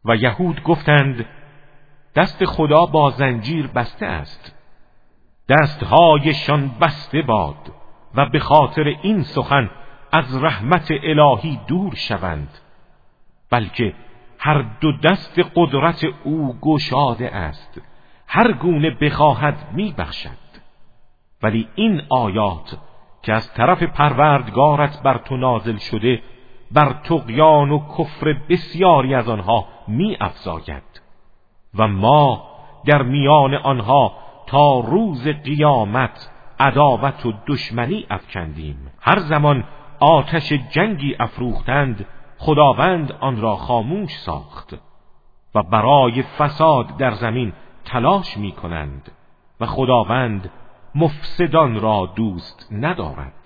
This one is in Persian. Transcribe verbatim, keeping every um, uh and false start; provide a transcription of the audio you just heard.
و یهود گفتند دست خدا با زنجیر بسته است. دستهایشان بسته باد و به خاطر این سخن از رحمت الهی دور شوند، بلکه هر دو دست قدرت او گشاده است، هر گونه بخواهد می بخشد. ولی این آیات که از طرف پروردگارت بر تو نازل شده بر طغیان و کفر بسیاری از آنها می افزاید و ما در میان آنها تا روز قیامت عداوت و دشمنی افکندیم. هر زمان آتش جنگی افروختند خداوند آن را خاموش ساخت و برای فساد در زمین تلاش می کنند و خداوند مفسدان را دوست ندارد.